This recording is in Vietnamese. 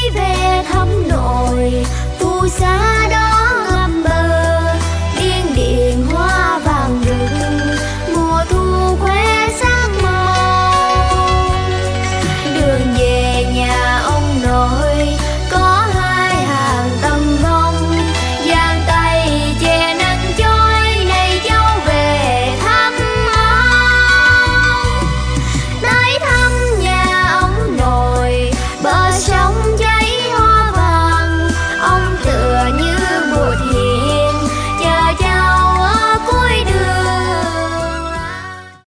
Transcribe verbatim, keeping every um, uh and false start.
về thăm nội, phù sa đó ngắm bờ, điên điển hoa vàng rực, mùa thu khoe sáng màu. Đường về nhà ông nội có hai hàng tấm vong, giang tay che nắng chói này cháu về thăm ông. Tới thăm nhà ông nội, bờ sông